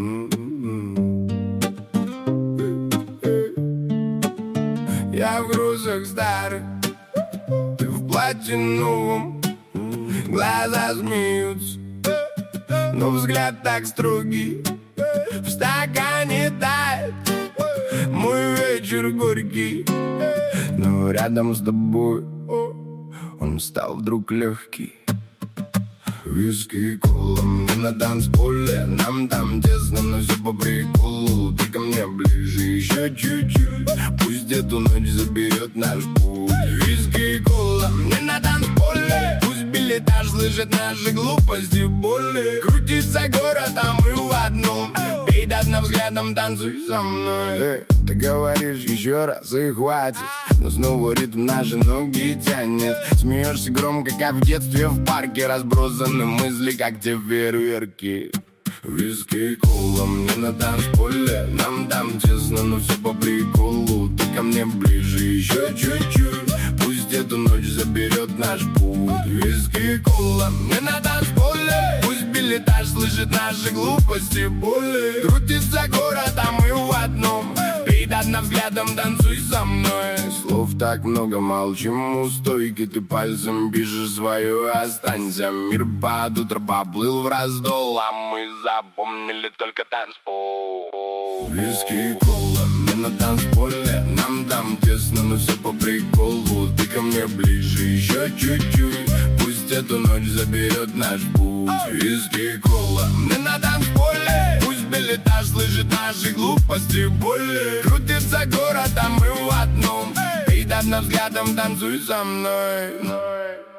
Я в грузах старых, ты в платье новом. Глаза смеются, но взгляд так строгий. В стакане тает мой вечер горький, но рядом с тобой он стал вдруг легкий. Виски и кола, мне на танцполе. Нам там тесно, но все по приколу. Ты ко мне ближе еще чуть-чуть, пусть эту ночь заберет наш путь. Виски и кола, мне на танцполе. Пусть билетаж слышит наши глупости, боли. Крутится город, а мы в одном. Пей до дна взглядом, танцуй со мной. Ты говоришь еще раз и хватит, но снова ритм наши ноги тянет. Смеешься громко, как в детстве в парке. Разбросаны мысли, как те фейерверки. Виски и кола, мне на танцполе. Нам там тесно, но все по приколу. Ты ко мне ближе еще чуть-чуть, пусть эту ночь заберет наш путь. Виски и кола, мне на танцполе. Пусть билетаж слышит наши глупости, боли. Крутится город, а мы в одном. Пей до дна взглядом, танцуй со мной. Слов так много, молчим у стойки. Ты пальцем пишешь свое, останься. Мир под утро поплыл в раздол, а мы запомнили только танцпол. Виски и кола, мне на танцполе. Нам там тесно, но все по приколу. Ты ко мне ближе еще чуть-чуть, пусть эту ночь заберет наш путь. Виски и кола, мне на танцполе. Пусть билетаж слышит наши глупости, боли. Крутится город, а мы в одном. Пей до дна взглядом, танцуй со мной.